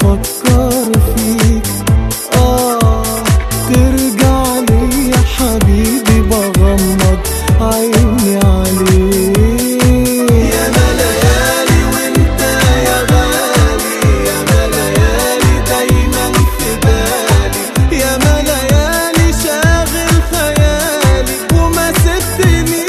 بفكر فيك. ترجع لي يا حبيبي بغمض عيني عليك. يا ما ليالي وانت يا غالي، يا ما ليالي دايما في بالي، يا ما ليالي شاغل خيالي وما سبتنيش.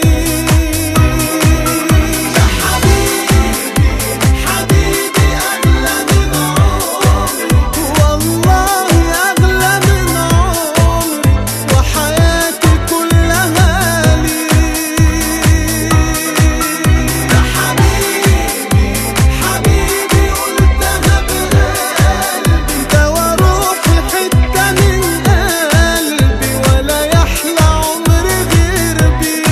يا حبيبي حبيبي أغلى من عمري، والله أغلى من عمري وحياتي كلها ليك. يا حبيبي حبيبي قلتها بقلبي، دوا روحي حتة من قلبي ولا يحلى عمري غير بيك.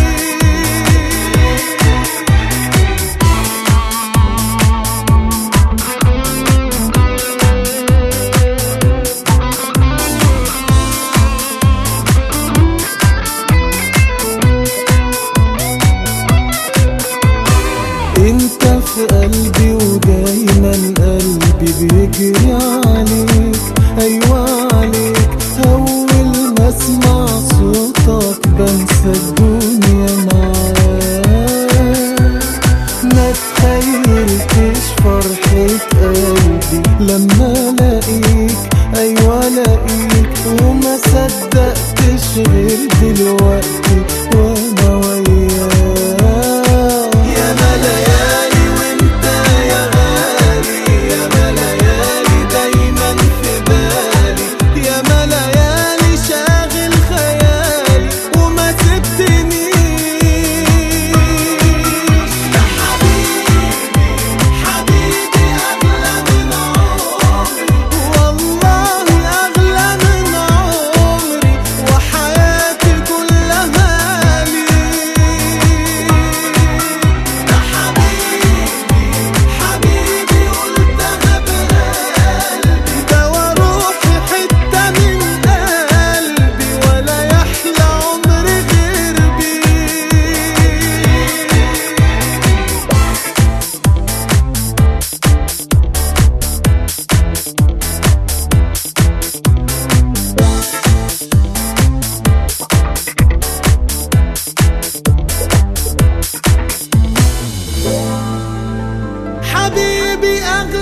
انت في قلبي ودايما قلبي بيجري عليك، ايوه عليك. اول ما اسمع صوتك بنسى الدنيا معاك. ما تخيلتش فرحة قلبي لما الاقيك، ايوه الاقيك. وما صدقتش غير دلوقتي وانا وياك. يا ما ليالي وانت يا غالي، يا ما ليالي دايما في بالي، يا ما ليالي شاغل خيالي وما سبتنيش. يا حبيبي حبيبي أغلى من عمري، والله أغلى من عمري وحياتي كلها ليك. يا حبيبي حبيبي قلتها بقلبي، دوا روحي حتة من قلبي ولا يحلى عمري غير بيك. حبيبي أغلى